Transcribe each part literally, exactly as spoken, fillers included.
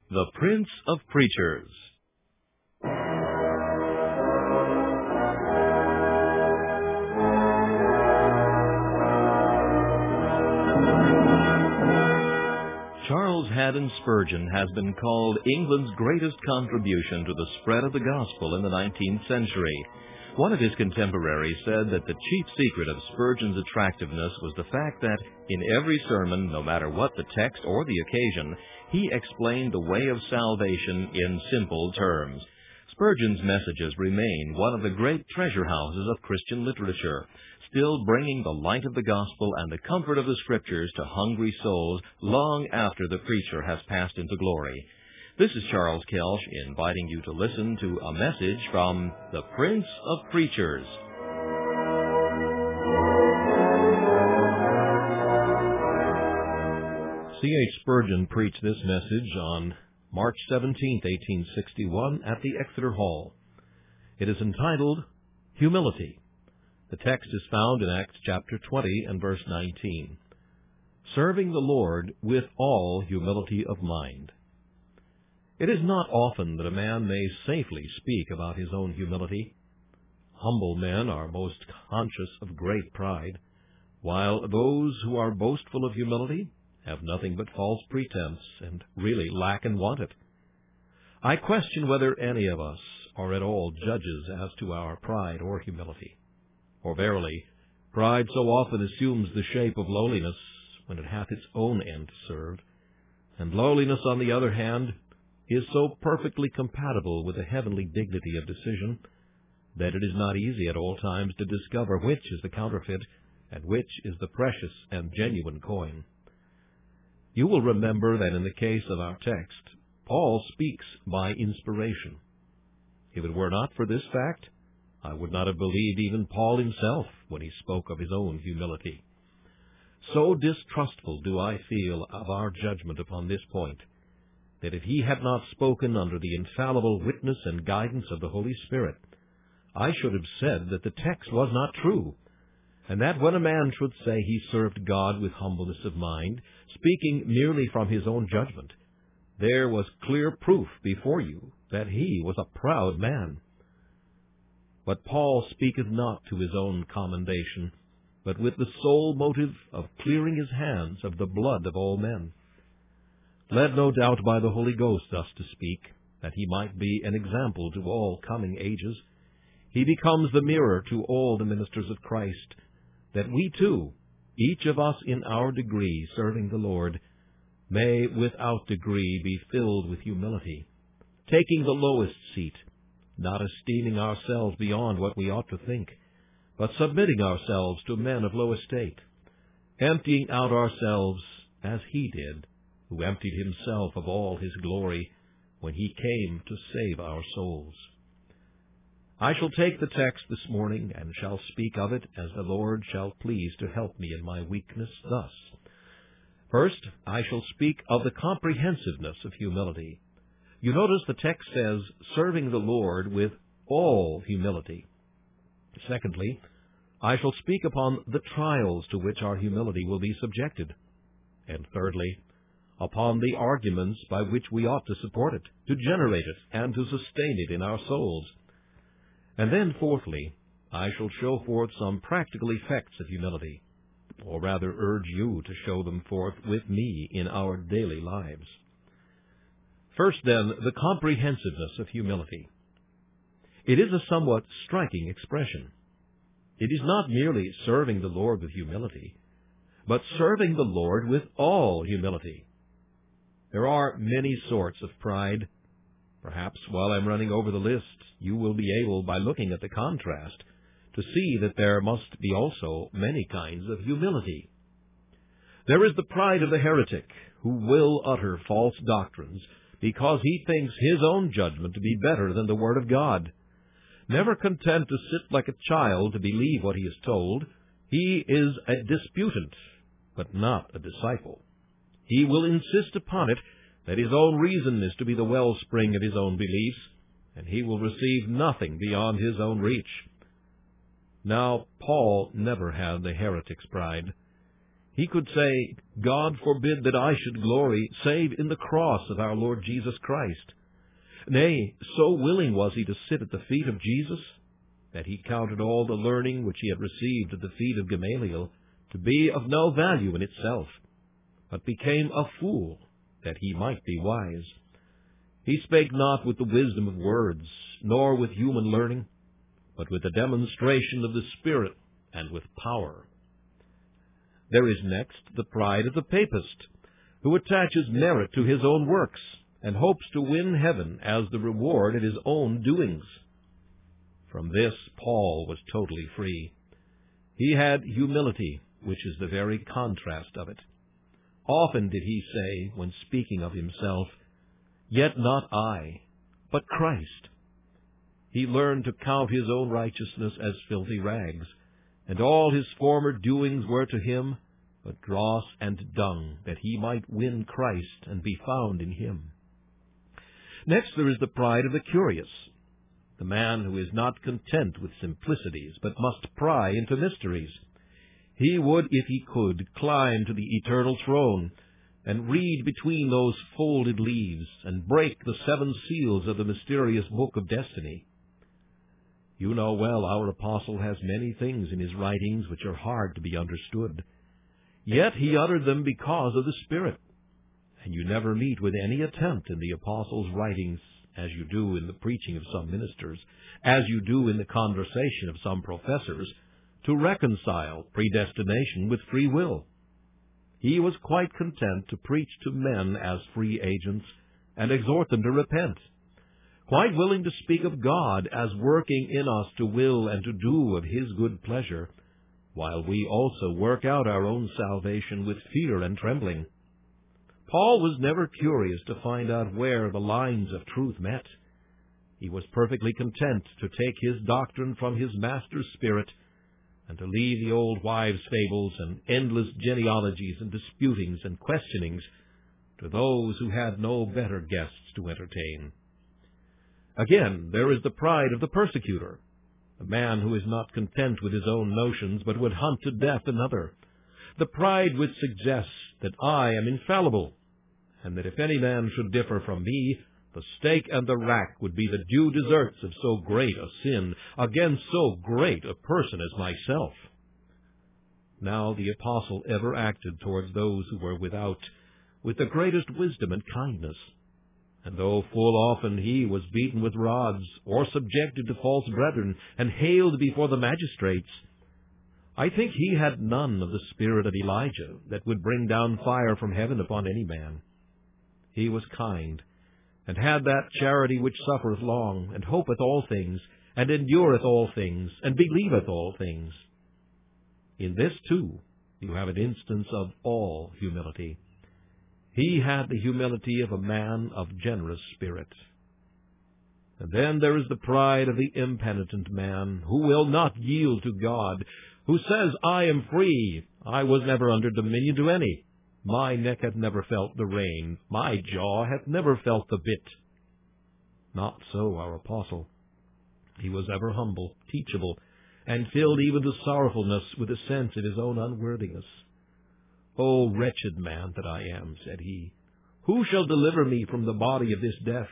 The Prince of Preachers. Charles Haddon Spurgeon has been called England's greatest contribution to the spread of the gospel in the nineteenth century. One of his contemporaries said that the chief secret of Spurgeon's attractiveness was the fact that in every sermon, no matter what the text or the occasion, he explained the way of salvation in simple terms. Spurgeon's messages remain one of the great treasure houses of Christian literature, still bringing the light of the gospel and the comfort of the Scriptures to hungry souls long after the preacher has passed into glory. This is Charles Kelsch inviting you to listen to a message from the Prince of Preachers. C H Spurgeon preached this message on March seventeenth, eighteen sixty-one, at the Exeter Hall. It is entitled, Humility. The text is found in Acts chapter twenty and verse nineteen. Serving the Lord with all humility of mind. It is not often that a man may safely speak about his own humility. Humble men are most conscious of great pride, while those who are boastful of humility have nothing but false pretense and really lack and want it. I question whether any of us are at all judges as to our pride or humility. For verily, pride so often assumes the shape of lowliness when it hath its own end served, and lowliness, on the other hand, is so perfectly compatible with the heavenly dignity of decision that it is not easy at all times to discover which is the counterfeit and which is the precious and genuine coin. You will remember that in the case of our text, Paul speaks by inspiration. If it were not for this fact, I would not have believed even Paul himself when he spoke of his own humility. So distrustful do I feel of our judgment upon this point, that if he had not spoken under the infallible witness and guidance of the Holy Spirit, I should have said that the text was not true, and that when a man should say he served God with humbleness of mind, speaking merely from his own judgment, there was clear proof before you that he was a proud man. But Paul speaketh not to his own commendation, but with the sole motive of clearing his hands of the blood of all men. Led no doubt by the Holy Ghost thus to speak, that he might be an example to all coming ages, he becomes the mirror to all the ministers of Christ, that we too, each of us in our degree serving the Lord, may without degree be filled with humility, taking the lowest seat, not esteeming ourselves beyond what we ought to think, but submitting ourselves to men of low estate, emptying out ourselves as he did, who emptied himself of all his glory when he came to save our souls. I shall take the text this morning and shall speak of it as the Lord shall please to help me in my weakness thus. First, I shall speak of the comprehensiveness of humility. You notice the text says, serving the Lord with all humility. Secondly, I shall speak upon the trials to which our humility will be subjected. And thirdly, upon the arguments by which we ought to support it, to generate it, and to sustain it in our souls. And then, fourthly, I shall show forth some practical effects of humility, or rather urge you to show them forth with me in our daily lives. First, then, the comprehensiveness of humility. It is a somewhat striking expression. It is not merely serving the Lord with humility, but serving the Lord with all humility. There are many sorts of pride. Perhaps while I'm running over the list, you will be able, by looking at the contrast, to see that there must be also many kinds of humility. There is the pride of the heretic, who will utter false doctrines because he thinks his own judgment to be better than the Word of God. Never content to sit like a child to believe what he is told, he is a disputant, but not a disciple. He will insist upon it that his own reason is to be the wellspring of his own beliefs, and he will receive nothing beyond his own reach. Now, Paul never had the heretic's pride. He could say, God forbid that I should glory save in the cross of our Lord Jesus Christ. Nay, so willing was he to sit at the feet of Jesus, that he counted all the learning which he had received at the feet of Gamaliel to be of no value in itself, but became a fool, that he might be wise. He spake not with the wisdom of words, nor with human learning, but with the demonstration of the Spirit and with power. There is next the pride of the papist, who attaches merit to his own works, and hopes to win heaven as the reward of his own doings. From this Paul was totally free. He had humility, which is the very contrast of it. Often did he say, when speaking of himself, Yet not I, but Christ. He learned to count his own righteousness as filthy rags, and all his former doings were to him but dross and dung, that he might win Christ and be found in him. Next there is the pride of the curious, the man who is not content with simplicities, but must pry into mysteries. He would, if he could, climb to the eternal throne, and read between those folded leaves, and break the seven seals of the mysterious book of destiny. You know well our apostle has many things in his writings which are hard to be understood. Yet he uttered them because of the Spirit. And you never meet with any attempt in the apostle's writings, as you do in the preaching of some ministers, as you do in the conversation of some professors, to reconcile predestination with free will. He was quite content to preach to men as free agents and exhort them to repent, quite willing to speak of God as working in us to will and to do of His good pleasure, while we also work out our own salvation with fear and trembling. Paul was never curious to find out where the lines of truth met. He was perfectly content to take his doctrine from his Master's Spirit, and to leave the old wives' fables and endless genealogies and disputings and questionings to those who had no better guests to entertain. Again, there is the pride of the persecutor, the man who is not content with his own notions, but would hunt to death another, the pride which suggests that I am infallible, and that if any man should differ from me, the stake and the rack would be the due deserts of so great a sin against so great a person as myself. Now the apostle ever acted towards those who were without with the greatest wisdom and kindness, and though full often he was beaten with rods, or subjected to false brethren, and haled before the magistrates, I think he had none of the spirit of Elijah, that would bring down fire from heaven upon any man. He was kind, and had that charity which suffereth long, and hopeth all things, and endureth all things, and believeth all things. In this, too, you have an instance of all humility. He had the humility of a man of generous spirit. And then there is the pride of the impenitent man, who will not yield to God, who says, I am free, I was never under dominion to any. My neck hath never felt the rein, my jaw hath never felt the bit. Not so our apostle. He was ever humble, teachable, and filled even to sorrowfulness with a sense of his own unworthiness. O wretched man that I am, said he, who shall deliver me from the body of this death?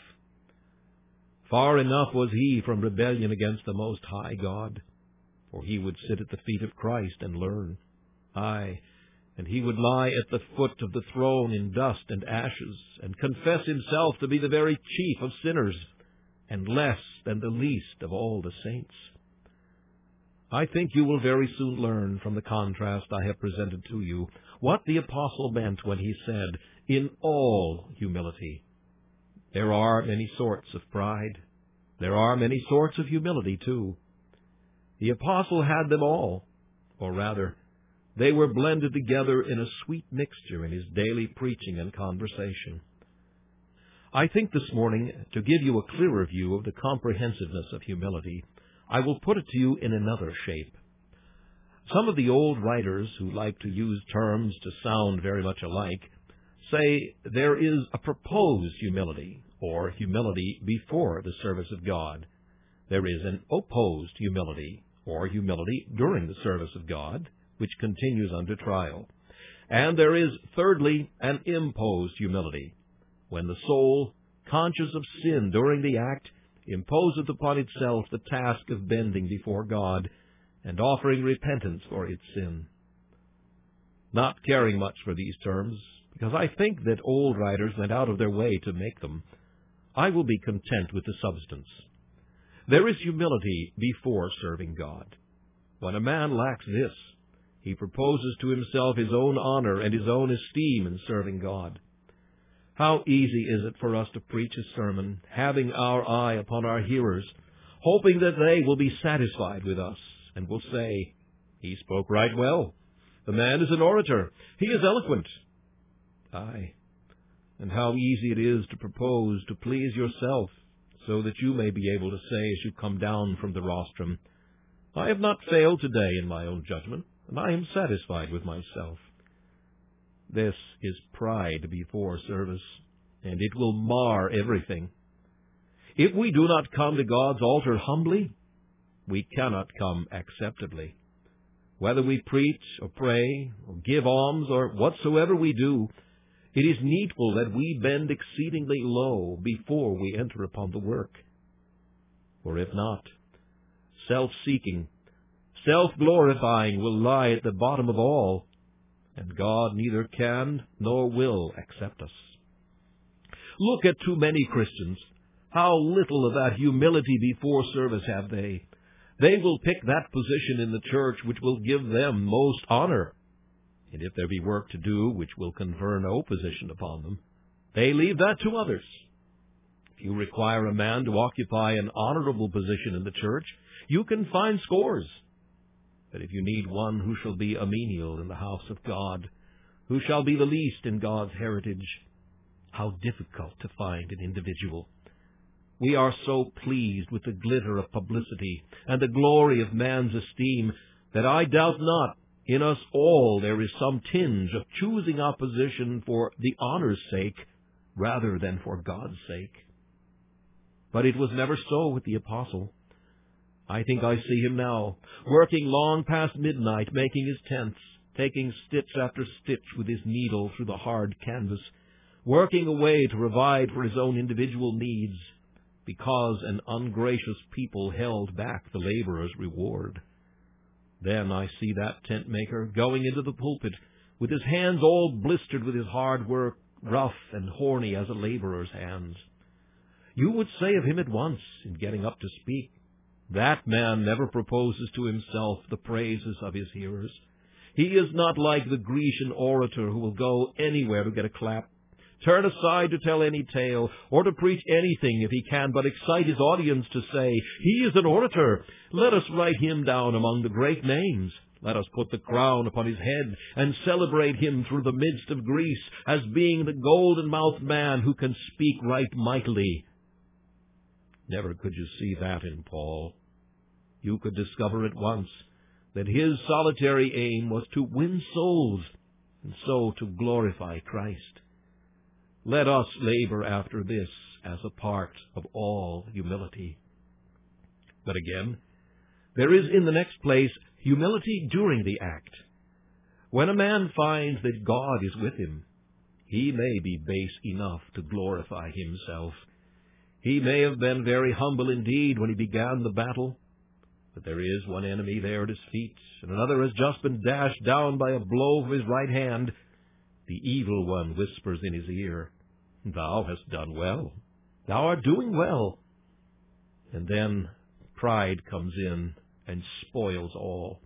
Far enough was he from rebellion against the Most High God, for he would sit at the feet of Christ and learn. Aye, and he would lie at the foot of the throne in dust and ashes, and confess himself to be the very chief of sinners, and less than the least of all the saints. I think you will very soon learn from the contrast I have presented to you what the apostle meant when he said, in all humility. There are many sorts of pride. There are many sorts of humility, too. The apostle had them all, or rather, they were blended together in a sweet mixture in his daily preaching and conversation. I think this morning, to give you a clearer view of the comprehensiveness of humility, I will put it to you in another shape. Some of the old writers who like to use terms to sound very much alike say there is a proposed humility, or humility before the service of God. There is an opposed humility, or humility during the service of God, which continues under trial. And there is, thirdly, an imposed humility, when the soul, conscious of sin during the act, imposeth upon itself the task of bending before God and offering repentance for its sin. Not caring much for these terms, because I think that old writers went out of their way to make them, I will be content with the substance. There is humility before serving God. When a man lacks this, he proposes to himself his own honor and his own esteem in serving God. How easy is it for us to preach a sermon, having our eye upon our hearers, hoping that they will be satisfied with us, and will say, "He spoke right well. The man is an orator. He is eloquent." Aye, and how easy it is to propose to please yourself, so that you may be able to say as you come down from the rostrum, "I have not failed today in my own judgment, and I am satisfied with myself." This is pride before service, and it will mar everything. If we do not come to God's altar humbly, we cannot come acceptably. Whether we preach or pray or give alms or whatsoever we do, it is needful that we bend exceedingly low before we enter upon the work. For if not, self-seeking, self-glorifying will lie at the bottom of all, and God neither can nor will accept us. Look at too many Christians. How little of that humility before service have they? They will pick that position in the church which will give them most honor. And if there be work to do which will confer no position upon them, they leave that to others. If you require a man to occupy an honorable position in the church, you can find scores. But if you need one who shall be a menial in the house of God, who shall be the least in God's heritage, how difficult to find an individual. We are so pleased with the glitter of publicity and the glory of man's esteem that I doubt not in us all there is some tinge of choosing our position for the honor's sake rather than for God's sake. But it was never so with the apostle. I think I see him now, working long past midnight, making his tents, taking stitch after stitch with his needle through the hard canvas, working away to provide for his own individual needs, because an ungracious people held back the laborer's reward. Then I see that tent maker going into the pulpit, with his hands all blistered with his hard work, rough and horny as a laborer's hands. You would say of him at once, in getting up to speak, that man never proposes to himself the praises of his hearers. He is not like the Grecian orator who will go anywhere to get a clap, turn aside to tell any tale, or to preach anything if he can but excite his audience to say, "He is an orator. Let us write him down among the great names. Let us put the crown upon his head and celebrate him through the midst of Greece as being the golden-mouthed man who can speak right mightily." Never could you see that in Paul. You could discover at once that his solitary aim was to win souls, and so to glorify Christ. Let us labor after this as a part of all humility. But again, there is in the next place humility during the act. When a man finds that God is with him, he may be base enough to glorify himself. He may have been very humble indeed when he began the battle, but there is one enemy there at his feet, and another has just been dashed down by a blow of his right hand. The evil one whispers in his ear, "Thou hast done well. Thou art doing well." And then pride comes in and spoils all.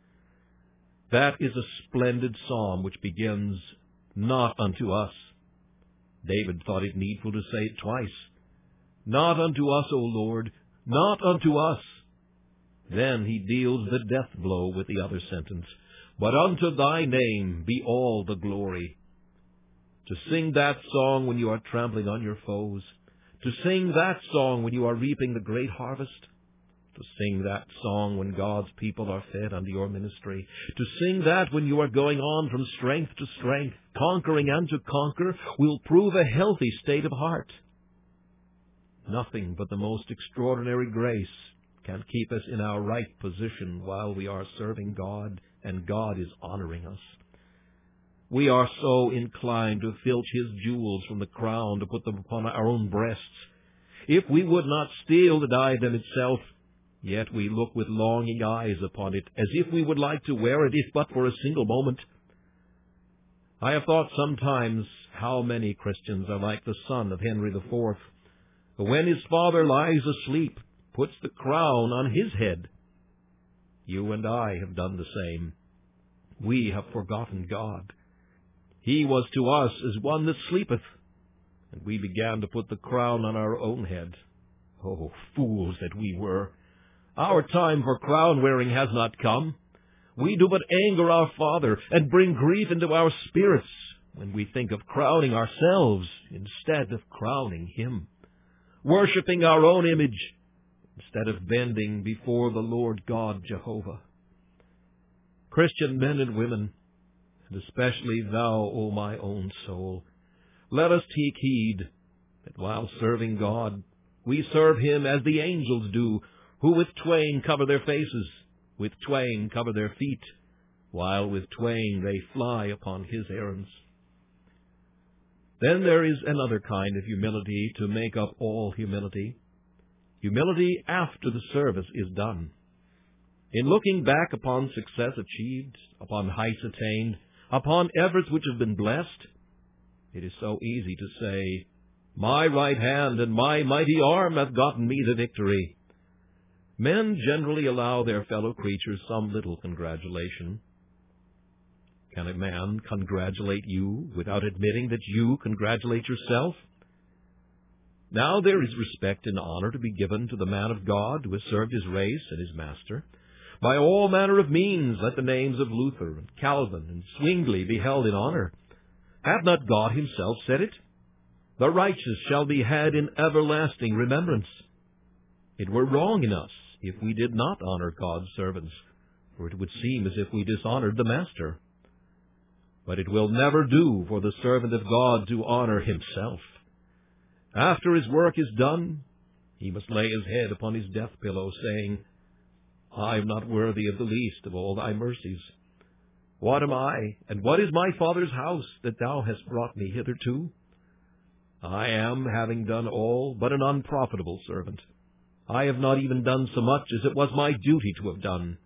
That is a splendid psalm which begins, "Not unto us." David thought it needful to say it twice. "Not unto us, O Lord, not unto us." Then he deals the death blow with the other sentence, "But unto thy name be all the glory." To sing that song when you are trampling on your foes, to sing that song when you are reaping the great harvest, to sing that song when God's people are fed under your ministry, to sing that when you are going on from strength to strength, conquering and to conquer, will prove a healthy state of heart. Nothing but the most extraordinary grace can keep us in our right position while we are serving God and God is honoring us. We are so inclined to filch his jewels from the crown to put them upon our own breasts. If we would not steal the diadem itself, yet we look with longing eyes upon it, as if we would like to wear it, if but for a single moment. I have thought sometimes how many Christians are like the son of Henry the Fourth, who when his father lies asleep, puts the crown on his head. You and I have done the same. We have forgotten God. He was to us as one that sleepeth, and we began to put the crown on our own head. Oh, fools that we were! Our time for crown-wearing has not come. We do but anger our Father and bring grief into our spirits when we think of crowning ourselves instead of crowning Him, worshipping our own image instead of bending before the Lord God Jehovah. Christian men and women, and especially thou, O my own soul, let us take heed that while serving God, we serve Him as the angels do, who with twain cover their faces, with twain cover their feet, while with twain they fly upon His errands. Then there is another kind of humility to make up all humility. Humility after the service is done. In looking back upon success achieved, upon heights attained, upon efforts which have been blessed, it is so easy to say, "My right hand and my mighty arm hath gotten me the victory." Men generally allow their fellow creatures some little congratulation. Can a man congratulate you without admitting that you congratulate yourself? Now there is respect and honor to be given to the man of God who has served his race and his master. By all manner of means let the names of Luther and Calvin and Zwingli be held in honor. Hath not God Himself said it? The righteous shall be had in everlasting remembrance. It were wrong in us if we did not honor God's servants, for it would seem as if we dishonored the Master. But it will never do for the servant of God to honor himself. After his work is done, he must lay his head upon his death pillow, saying, "I am not worthy of the least of all thy mercies. What am I, and what is my Father's house, that thou hast brought me hitherto? I am, having done all, but an unprofitable servant. I have not even done so much as it was my duty to have done."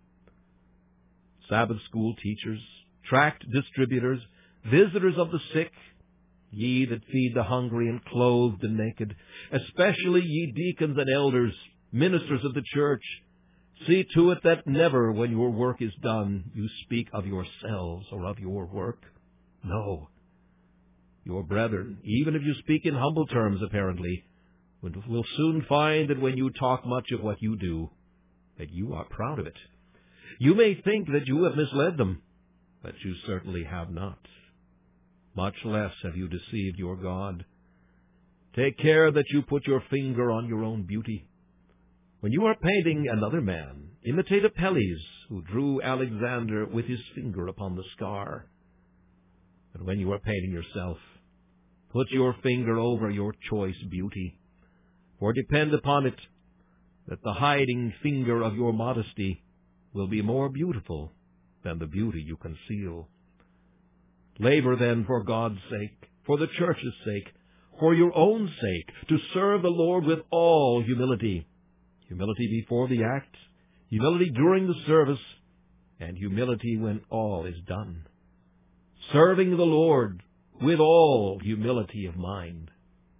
Sabbath school teachers, tract distributors, visitors of the sick, ye that feed the hungry and clothe the naked, especially ye deacons and elders, ministers of the church, see to it that never, when your work is done, you speak of yourselves or of your work. No. Your brethren, even if you speak in humble terms apparently, will soon find that when you talk much of what you do, that you are proud of it. You may think that you have misled them, but you certainly have not. Much less have you deceived your God. Take care that you put your finger on your own beauty. When you are painting another man, imitate Apelles, who drew Alexander with his finger upon the scar. But when you are painting yourself, put your finger over your choice beauty. For depend upon it that the hiding finger of your modesty will be more beautiful than the beauty you conceal. Labor then for God's sake, for the church's sake, for your own sake, to serve the Lord with all humility. Humility before the act, humility during the service, and humility when all is done. Serving the Lord with all humility of mind.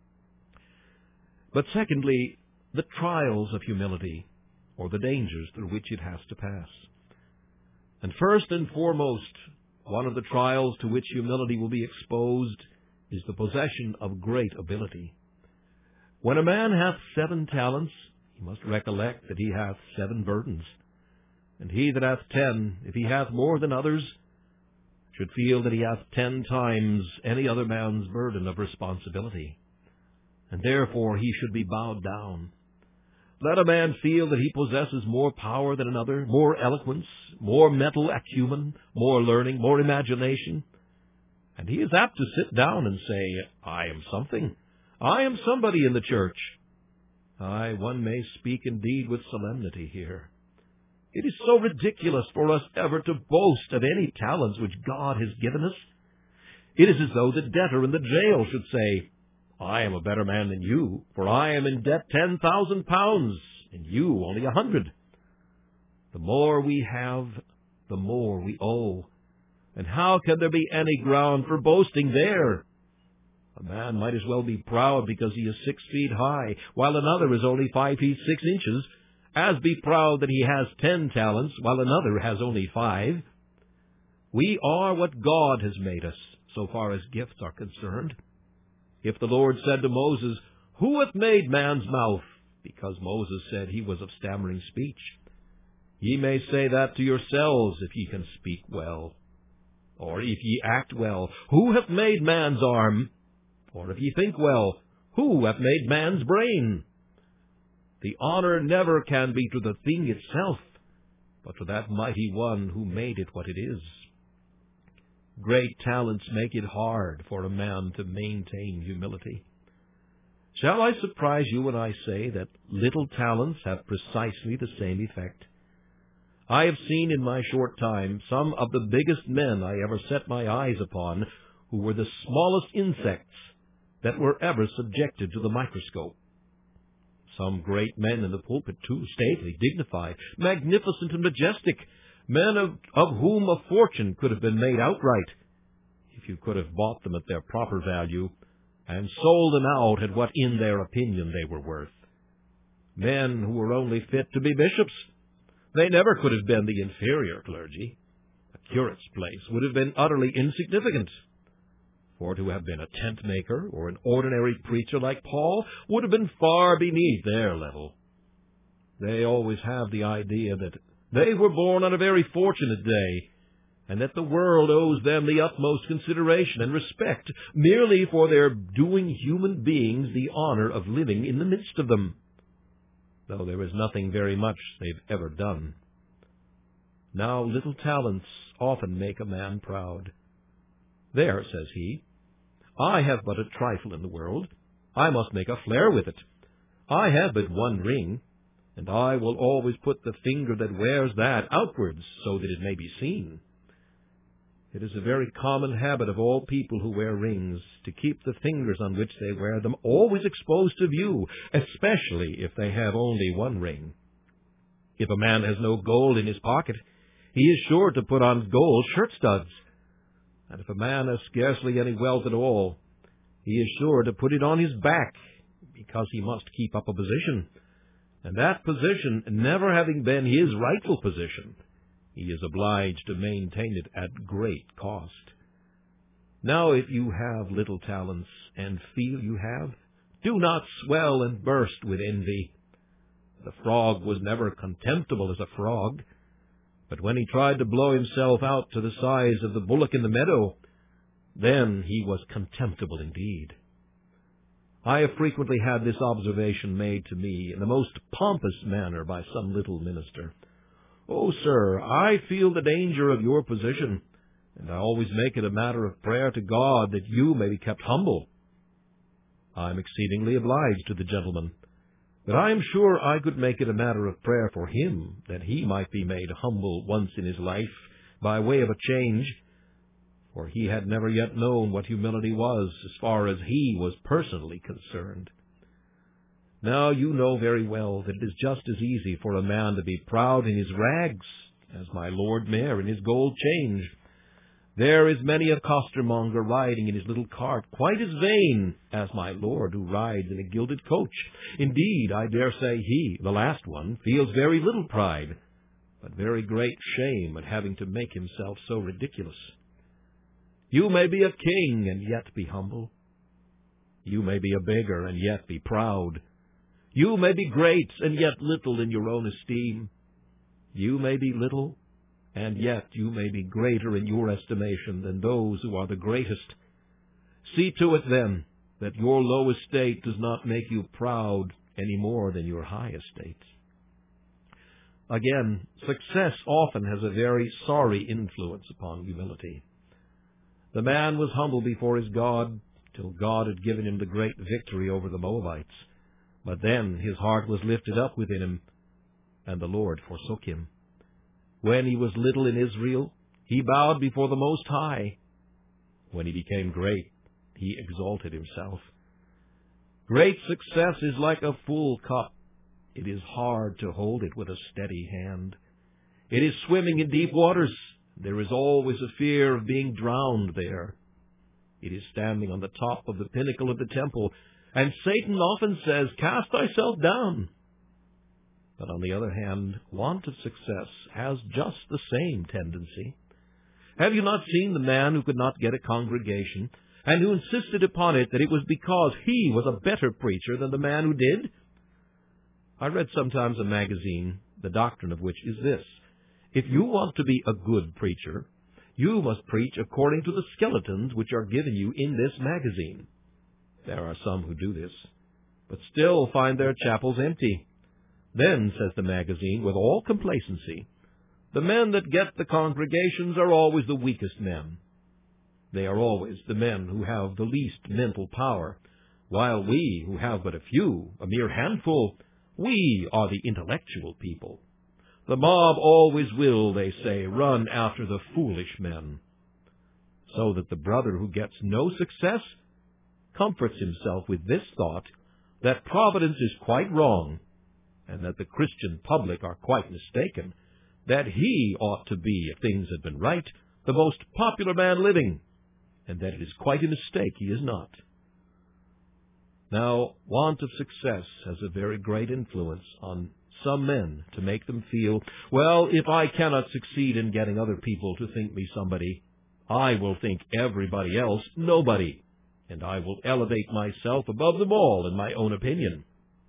But secondly, the trials of humility, or the dangers through which it has to pass. And first and foremost, one of the trials to which humility will be exposed is the possession of great ability. When a man hath seven talents, he must recollect that he hath seven burdens. And he that hath ten, if he hath more than others, should feel that he hath ten times any other man's burden of responsibility. And therefore he should be bowed down. Let a man feel that he possesses more power than another, more eloquence, more mental acumen, more learning, more imagination, and he is apt to sit down and say, "I am something. I am somebody in the church." Aye, one may speak indeed with solemnity here. It is so ridiculous for us ever to boast of any talents which God has given us. It is as though the debtor in the jail should say, I am a better man than you, for I am in debt ten thousand pounds, and you only a hundred. The more we have, the more we owe. And how can there be any ground for boasting there? A man might as well be proud because he is six feet high, while another is only five feet six inches, as be proud that he has ten talents, while another has only five. We are what God has made us, so far as gifts are concerned. If the Lord said to Moses, Who hath made man's mouth? Because Moses said he was of stammering speech. Ye may say that to yourselves, if ye can speak well. Or if ye act well, Who hath made man's arm? Or if ye think well, Who hath made man's brain? The honor never can be to the thing itself, but to that mighty one who made it what it is. Great talents make it hard for a man to maintain humility. Shall I surprise you when I say that little talents have precisely the same effect? I have seen in my short time some of the biggest men I ever set my eyes upon who were the smallest insects that were ever subjected to the microscope. Some great men in the pulpit, too, stately, dignified, magnificent, and majestic, men of, of whom a fortune could have been made outright, if you could have bought them at their proper value, and sold them out at what in their opinion they were worth. Men who were only fit to be bishops. They never could have been the inferior clergy. A curate's place would have been utterly insignificant. For to have been a tent-maker or an ordinary preacher like Paul would have been far beneath their level. They always have the idea that they were born on a very fortunate day, and that the world owes them the utmost consideration and respect merely for their doing human beings the honor of living in the midst of them, though there is nothing very much they've ever done. Now little talents often make a man proud. There, says he, I have but a trifle in the world. I must make a flare with it. I have but one ring, and I will always put the finger that wears that outwards so that it may be seen. It is a very common habit of all people who wear rings to keep the fingers on which they wear them always exposed to view, especially if they have only one ring. If a man has no gold in his pocket, he is sure to put on gold shirt studs. And if a man has scarcely any wealth at all, he is sure to put it on his back, because he must keep up a position. And that position never having been his rightful position, he is obliged to maintain it at great cost. Now, if you have little talents, and feel you have, do not swell and burst with envy. The frog was never contemptible as a frog, but when he tried to blow himself out to the size of the bullock in the meadow, then he was contemptible indeed. I have frequently had this observation made to me in the most pompous manner by some little minister. Oh, sir, I feel the danger of your position, and I always make it a matter of prayer to God that you may be kept humble. I am exceedingly obliged to the gentleman, but I am sure I could make it a matter of prayer for him that he might be made humble once in his life by way of a change, for he had never yet known what humility was as far as he was personally concerned. Now you know very well that it is just as easy for a man to be proud in his rags as my Lord Mayor in his gold change. There is many a costermonger riding in his little cart quite as vain as my Lord who rides in a gilded coach. Indeed, I dare say he, the last one, feels very little pride, but very great shame at having to make himself so ridiculous. You may be a king and yet be humble. You may be a beggar and yet be proud. You may be great and yet little in your own esteem. You may be little, and yet you may be greater in your estimation than those who are the greatest. See to it, then, that your low estate does not make you proud any more than your high estate. Again, success often has a very sorry influence upon humility. The man was humble before his God, till God had given him the great victory over the Moabites. But then his heart was lifted up within him, and the Lord forsook him. When he was little in Israel, he bowed before the Most High. When he became great, he exalted himself. Great success is like a full cup. It is hard to hold it with a steady hand. It is swimming in deep waters. There is always a fear of being drowned there. It is standing on the top of the pinnacle of the temple, and Satan often says, "Cast thyself down." But on the other hand, want of success has just the same tendency. Have you not seen the man who could not get a congregation, and who insisted upon it that it was because he was a better preacher than the man who did? I read sometimes a magazine, the doctrine of which is this: if you want to be a good preacher, you must preach according to the skeletons which are given you in this magazine. There are some who do this, but still find their chapels empty. Then, says the magazine, with all complacency, the men that get the congregations are always the weakest men. They are always the men who have the least mental power, while we, who have but a few, a mere handful, we are the intellectual people. The mob always will, they say, run after the foolish men. So that the brother who gets no success comforts himself with this thought, that Providence is quite wrong, and that the Christian public are quite mistaken, that he ought to be, if things had been right, the most popular man living, and that it is quite a mistake he is not. Now, want of success has a very great influence on some men to make them feel, well, if I cannot succeed in getting other people to think me somebody, I will think everybody else nobody, and I will elevate myself above them all in my own opinion.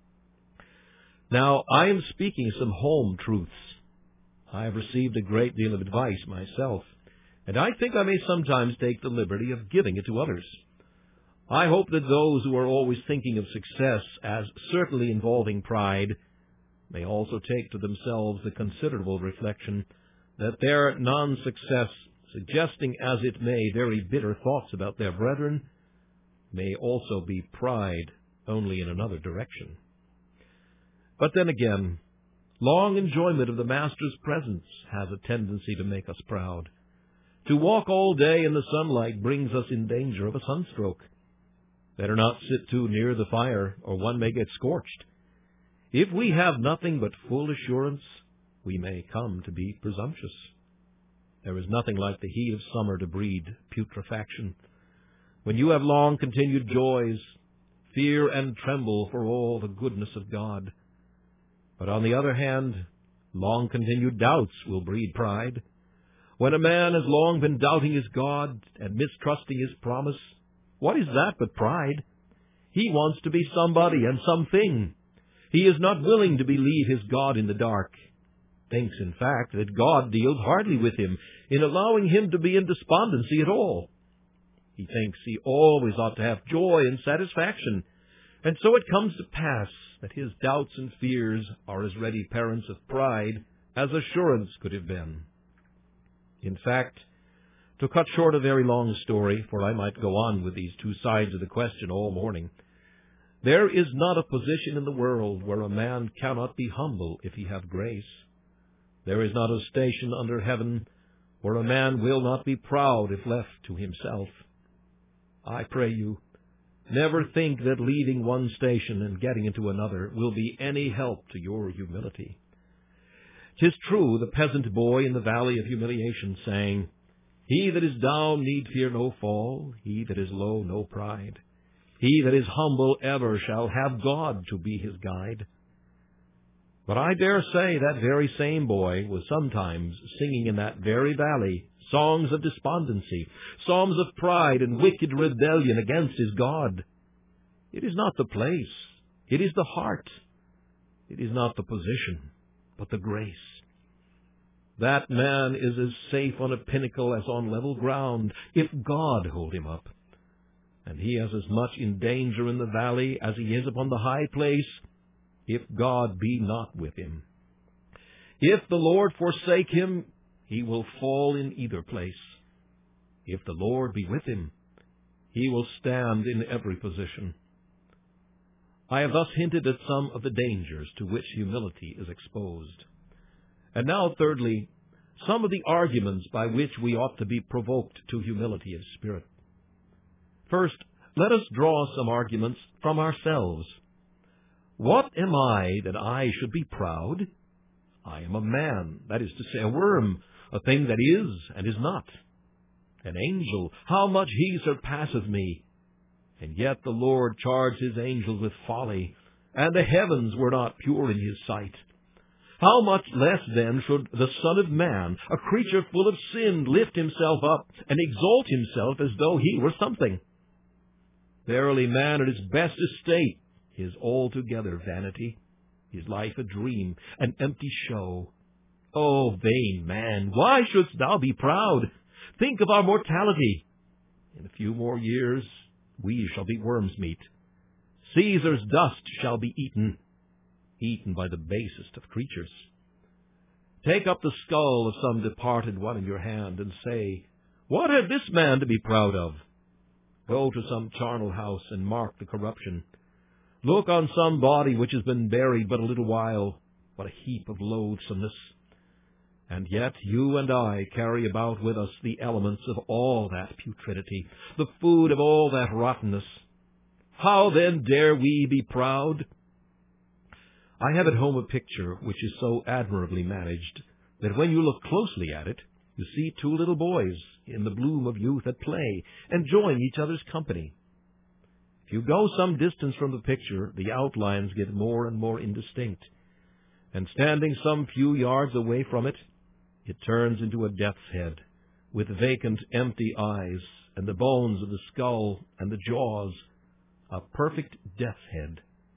Now, I am speaking some home truths. I have received a great deal of advice myself, and I think I may sometimes take the liberty of giving it to others. I hope that those who are always thinking of success as certainly involving pride may also take to themselves the considerable reflection that their non-success, suggesting as it may very bitter thoughts about their brethren, may also be pride only in another direction. But then again, long enjoyment of the Master's presence has a tendency to make us proud. To walk all day in the sunlight brings us in danger of a sunstroke. Better not sit too near the fire, or one may get scorched. If we have nothing but full assurance, we may come to be presumptuous. There is nothing like the heat of summer to breed putrefaction. When you have long-continued joys, fear and tremble for all the goodness of God. But on the other hand, long-continued doubts will breed pride. When a man has long been doubting his God and mistrusting his promise, what is that but pride? He wants to be somebody and something. He is not willing to believe his God in the dark. Thinks, in fact, that God deals hardly with him in allowing him to be in despondency at all. He thinks he always ought to have joy and satisfaction, and so it comes to pass that his doubts and fears are as ready parents of pride as assurance could have been. In fact, to cut short a very long story, for I might go on with these two sides of the question all morning, there is not a position in the world where a man cannot be humble if he have grace. There is not a station under heaven where a man will not be proud if left to himself. I pray you, never think that leaving one station and getting into another will be any help to your humility. 'Tis true, the peasant boy in the valley of humiliation sang, "He that is down need fear no fall, he that is low no pride. He that is humble ever shall have God to be his guide." But I dare say that very same boy was sometimes singing in that very valley songs of despondency, psalms of pride and wicked rebellion against his God. It is not the place, it is the heart. It is not the position, but the grace. That man is as safe on a pinnacle as on level ground, if God hold him up. And he is as much in danger in the valley as he is upon the high place, if God be not with him. If the Lord forsake him, he will fall in either place. If the Lord be with him, he will stand in every position. I have thus hinted at some of the dangers to which humility is exposed. And now, thirdly, some of the arguments by which we ought to be provoked to humility of spirit. First, let us draw some arguments from ourselves. What am I that I should be proud? I am a man, that is to say, a worm, a thing that is and is not. An angel, how much he surpasseth me! And yet the Lord charged his angels with folly, and the heavens were not pure in his sight. How much less then should the Son of Man, a creature full of sin, lift himself up and exalt himself as though he were something? Verily, man at his best estate is altogether vanity, his life a dream, an empty show. O vain man, why shouldst thou be proud? Think of our mortality. In a few more years we shall be worm's meat. Caesar's dust shall be eaten, eaten by the basest of creatures. Take up the skull of some departed one in your hand, and say, What had this man to be proud of? Go to some charnel house and mark the corruption. Look on some body which has been buried but a little while. What a heap of loathsomeness! And yet you and I carry about with us the elements of all that putridity, the food of all that rottenness. How then dare we be proud? I have at home a picture which is so admirably managed that when you look closely at it, you see two little boys in the bloom of youth at play, enjoying each other's company. If you go some distance from the picture, the outlines get more and more indistinct, and standing some few yards away from it, it turns into a death's head, with vacant, empty eyes, and the bones of the skull and the jaws, a perfect death's head.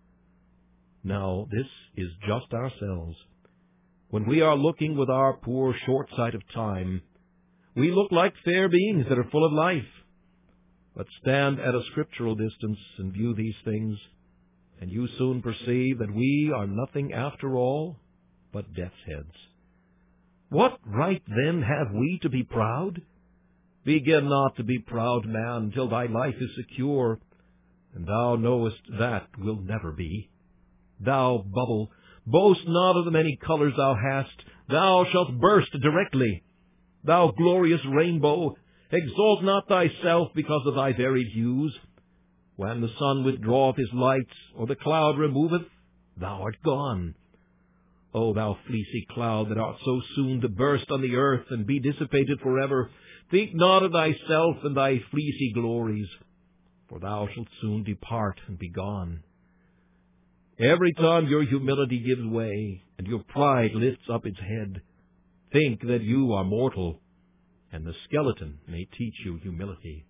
Now, this is just ourselves. When we are looking with our poor short sight of time, we look like fair beings that are full of life. But stand at a scriptural distance and view these things, and you soon perceive that we are nothing after all but death's heads. What right then have we to be proud? Begin not to be proud, man, till thy life is secure, and thou knowest that will never be. Thou bubble, boast not of the many colors thou hast, thou shalt burst directly. Thou glorious rainbow, exalt not thyself because of thy varied hues. When the sun withdraweth his light, or the cloud removeth, thou art gone. O thou fleecy cloud that art so soon to burst on the earth and be dissipated forever, think not of thyself and thy fleecy glories, for thou shalt soon depart and be gone. Every time your humility gives way, and your pride lifts up its head, think that you are mortal, and the skeleton may teach you humility.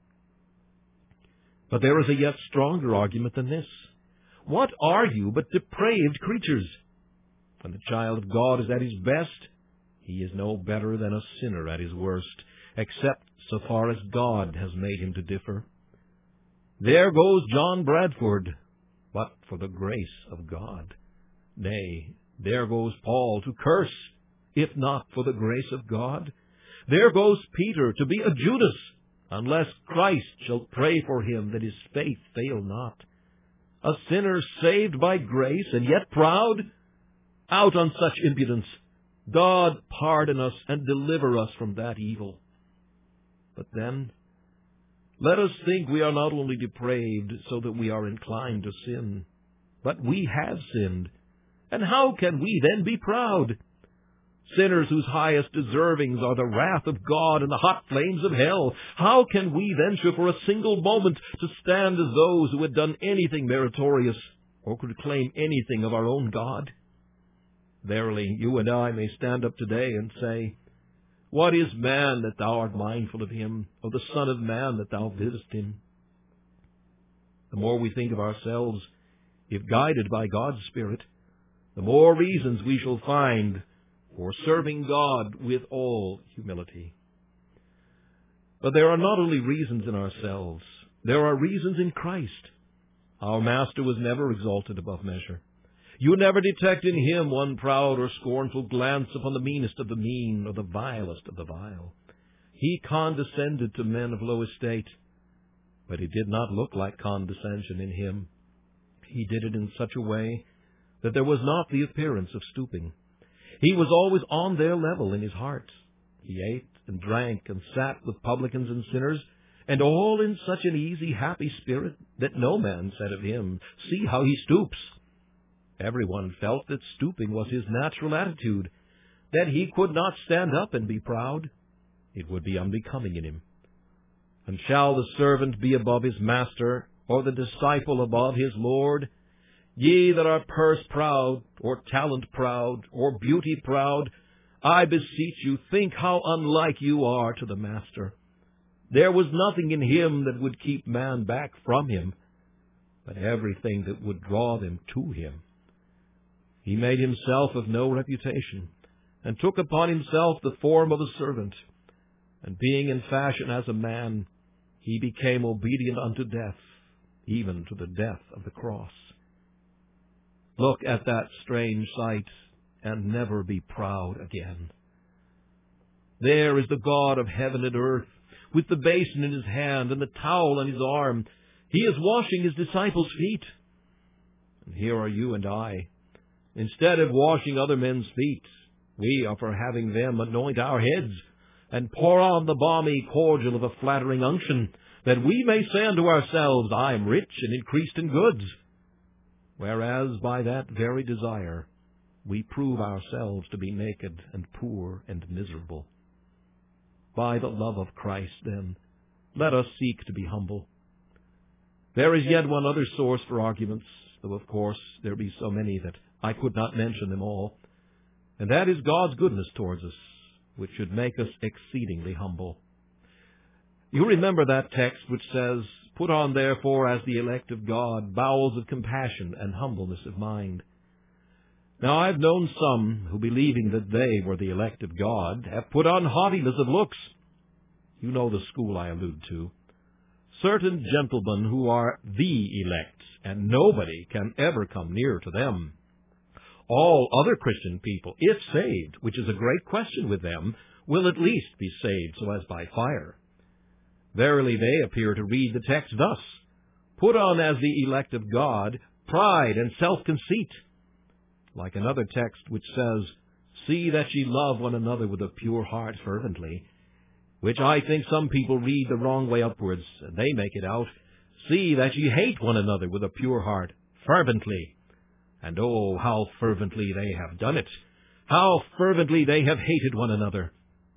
But there is a yet stronger argument than this. What are you but depraved creatures? When the child of God is at his best, he is no better than a sinner at his worst, except so far as God has made him to differ. There goes John Bradford, but for the grace of God. Nay, there goes Paul to curse, if not for the grace of God. There goes Peter to be a Judas, unless Christ shall pray for him that his faith fail not. A sinner saved by grace, and yet proud? Out on such impudence! God pardon us and deliver us from that evil. But then, let us think we are not only depraved so that we are inclined to sin, but we have sinned. And how can we then be proud? Sinners whose highest deservings are the wrath of God and the hot flames of hell, how can we venture for a single moment to stand as those who had done anything meritorious, or could claim anything of our own God? Verily, you and I may stand up today and say, What is man that thou art mindful of him, or the Son of Man that thou visitest him? The more we think of ourselves, if guided by God's Spirit, the more reasons we shall find for serving God with all humility. But there are not only reasons in ourselves, there are reasons in Christ. Our Master was never exalted above measure. You never detect in him one proud or scornful glance upon the meanest of the mean or the vilest of the vile. He condescended to men of low estate, but it did not look like condescension in him. He did it in such a way that there was not the appearance of stooping. He was always on their level in his heart. He ate and drank and sat with publicans and sinners, and all in such an easy, happy spirit that no man said of him, "See how he stoops." Everyone felt that stooping was his natural attitude, that he could not stand up and be proud. It would be unbecoming in him. And shall the servant be above his master, or the disciple above his Lord? Ye that are purse-proud, or talent-proud, or beauty-proud, I beseech you, think how unlike you are to the Master. There was nothing in him that would keep man back from him, but everything that would draw them to him. He made himself of no reputation, and took upon himself the form of a servant, and being in fashion as a man, he became obedient unto death, even to the death of the cross. Look at that strange sight, and never be proud again. There is the God of heaven and earth, with the basin in his hand and the towel on his arm. He is washing his disciples' feet. And here are you and I. Instead of washing other men's feet, we are for having them anoint our heads and pour on the balmy cordial of a flattering unction, that we may say unto ourselves, I am rich and increased in goods. Whereas by that very desire we prove ourselves to be naked and poor and miserable. By the love of Christ, then, let us seek to be humble. There is yet one other source for arguments, though of course there be so many that I could not mention them all, and that is God's goodness towards us, which should make us exceedingly humble. You remember that text which says, Put on therefore as the elect of God bowels of compassion and humbleness of mind. Now I've known some who, believing that they were the elect of God, have put on haughtiness of looks. You know the school I allude to. Certain gentlemen who are the elect, and nobody can ever come near to them. All other Christian people, if saved, which is a great question with them, will at least be saved so as by fire. Verily they appear to read the text thus, Put on as the elect of God pride and self-conceit. Like another text which says, See that ye love one another with a pure heart fervently, which I think some people read the wrong way upwards, and they make it out, See that ye hate one another with a pure heart fervently. And oh, how fervently they have done it! How fervently they have hated one another!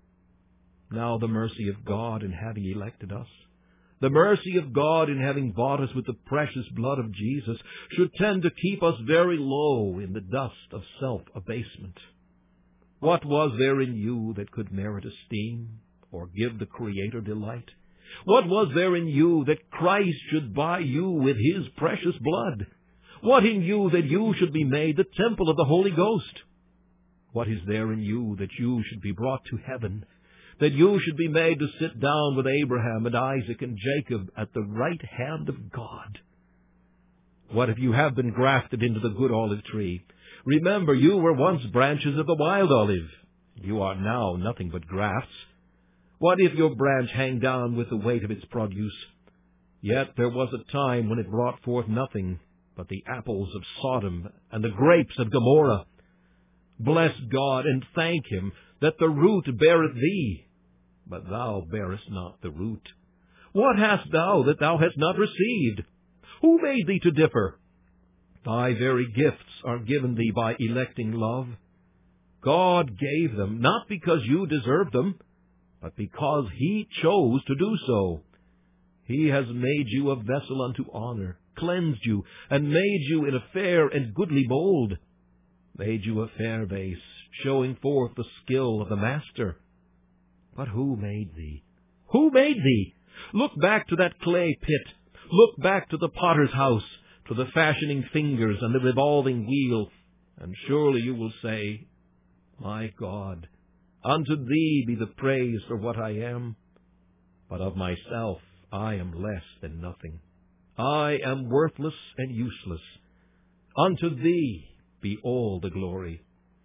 Now the mercy of God in having elected us, the mercy of God in having bought us with the precious blood of Jesus, should tend to keep us very low in the dust of self-abasement. What was there in you that could merit esteem, or give the Creator delight? What was there in you that Christ should buy you with his precious blood? What in you that you should be made the temple of the Holy Ghost? What is there in you that you should be brought to heaven, that you should be made to sit down with Abraham and Isaac and Jacob at the right hand of God? What if you have been grafted into the good olive tree? Remember, you were once branches of the wild olive. You are now nothing but grafts. What if your branch hang down with the weight of its produce? Yet there was a time when it brought forth nothing but the apples of Sodom and the grapes of Gomorrah. Bless God and thank him that the root beareth thee, but thou bearest not the root. What hast thou that thou hast not received? Who made thee to differ? Thy very gifts are given thee by electing love. God gave them, not because you deserved them, but because he chose to do so. He has made you a vessel unto honor, cleansed you, and made you in a fair and goodly mold, made you a fair vase, showing forth the skill of the master. But who made thee? Who made thee? Look back to that clay pit. Look back to the potter's house, to the fashioning fingers and the revolving wheel, and surely you will say, My God, unto thee be the praise for what I am, but of myself I am less than nothing. I am worthless and useless. Unto thee be all the glory.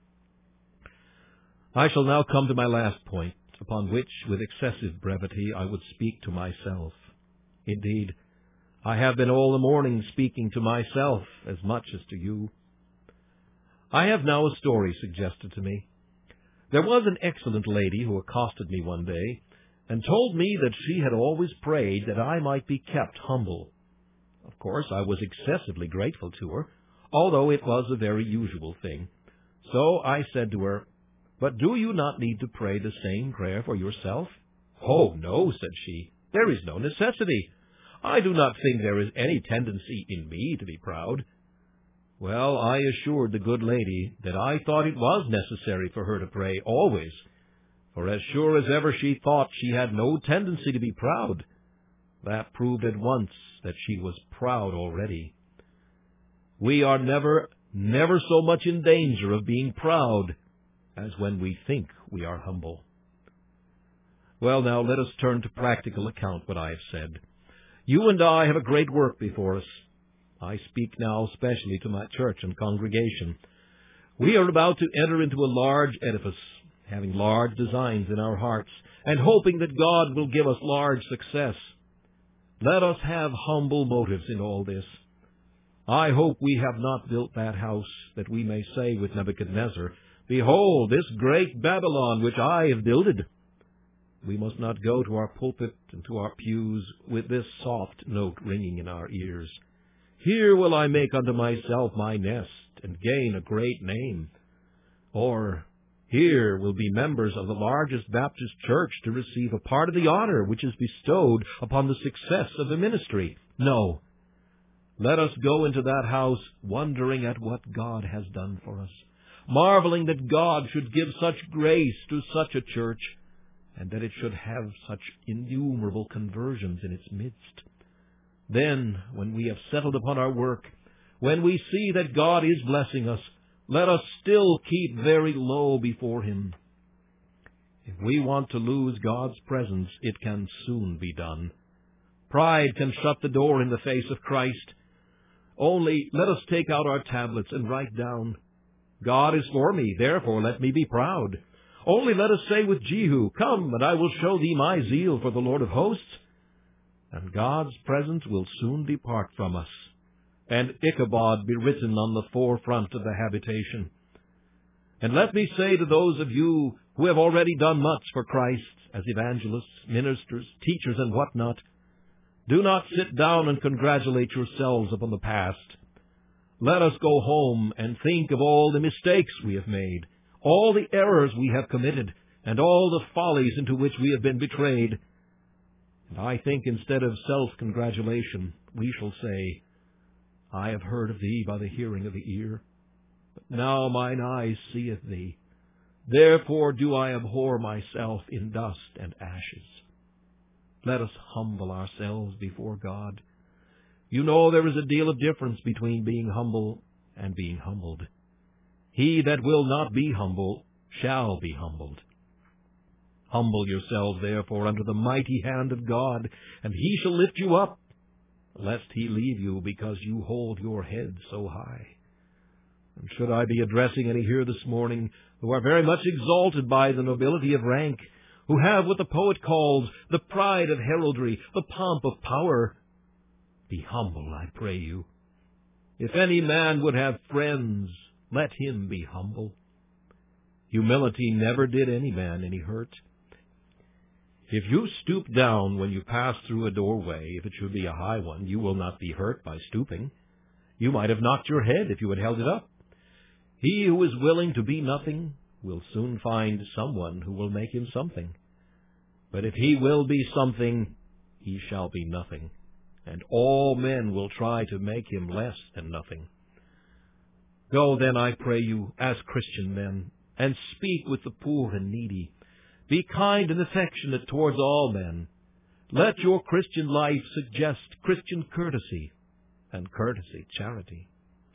I shall now come to my last point, upon which, with excessive brevity, I would speak to myself. Indeed, I have been all the morning speaking to myself as much as to you. I have now a story suggested to me. There was an excellent lady who accosted me one day, and told me that she had always prayed that I might be kept humble. Of course, I was excessively grateful to her, although it was a very usual thing. So I said to her, "But do you not need to pray the same prayer for yourself?" "Oh, no," said she. "There is no necessity. I do not think there is any tendency in me to be proud." Well, I assured the good lady that I thought it was necessary for her to pray always, for as sure as ever she thought she had no tendency to be proud, that proved at once that she was proud already. We are never, never so much in danger of being proud as when we think we are humble. Well, now let us turn to practical account what I have said. You and I have a great work before us. I speak now especially to my church and congregation. We are about to enter into a large edifice, having large designs in our hearts, and hoping that God will give us large success. Let us have humble motives in all this. I hope we have not built that house that we may say with Nebuchadnezzar, "Behold, this great Babylon which I have builded." We must not go to our pulpit and to our pews with this soft note ringing in our ears. "Here will I make unto myself my nest, and gain a great name." Or, "Here will be members of the largest Baptist church to receive a part of the honor which is bestowed upon the success of the ministry." No. Let us go into that house wondering at what God has done for us, marveling that God should give such grace to such a church, and that it should have such innumerable conversions in its midst. Then, when we have settled upon our work, when we see that God is blessing us, let us still keep very low before Him. If we want to lose God's presence, it can soon be done. Pride can shut the door in the face of Christ. Only let us take out our tablets and write down, "God is for me, therefore let me be proud." Only let us say with Jehu, "Come, and I will show thee my zeal for the Lord of hosts." And God's presence will soon depart from us, and Ichabod be written on the forefront of the habitation. And let me say to those of you who have already done much for Christ, as evangelists, ministers, teachers, and what not, do not sit down and congratulate yourselves upon the past. Let us go home and think of all the mistakes we have made, all the errors we have committed, and all the follies into which we have been betrayed. And I think instead of self-congratulation, we shall say, "I have heard of thee by the hearing of the ear, but now mine eyes seeth thee. Therefore do I abhor myself in dust and ashes." Let us humble ourselves before God. You know there is a deal of difference between being humble and being humbled. He that will not be humble shall be humbled. Humble yourselves, therefore, under the mighty hand of God, and He shall lift you up, lest He leave you because you hold your head so high. And should I be addressing any here this morning who are very much exalted by the nobility of rank, who have what the poet calls the pride of heraldry, the pomp of power, be humble, I pray you. If any man would have friends, let him be humble. Humility never did any man any hurt. If you stoop down when you pass through a doorway, if it should be a high one, you will not be hurt by stooping. You might have knocked your head if you had held it up. He who is willing to be nothing will soon find someone who will make him something. But if he will be something, he shall be nothing, and all men will try to make him less than nothing. Go then, I pray you, as Christian men, and speak with the poor and needy. Be kind and affectionate towards all men. Let your Christian life suggest Christian courtesy, and courtesy charity.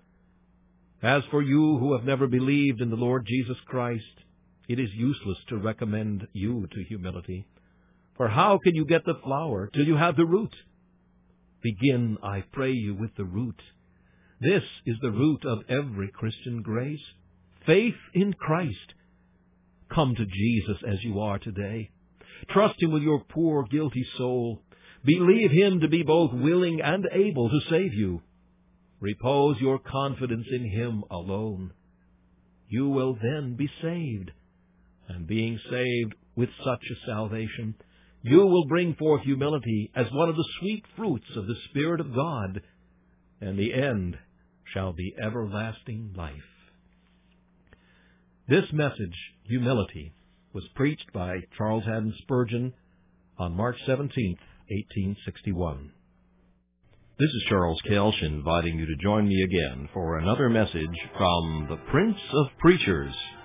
As for you who have never believed in the Lord Jesus Christ, it is useless to recommend you to humility. For how can you get the flower till you have the root? Begin, I pray you, with the root. This is the root of every Christian grace, faith in Christ. Come to Jesus as you are today. Trust Him with your poor, guilty soul. Believe Him to be both willing and able to save you. Repose your confidence in Him alone. You will then be saved. And being saved with such a salvation, You will bring forth humility as one of the sweet fruits of the Spirit of God, and the end shall be everlasting life. This message, humility, was preached by Charles Haddon Spurgeon on March seventeenth, eighteen sixty-one. This is Charles Kelsch inviting you to join me again for another message from the Prince of Preachers.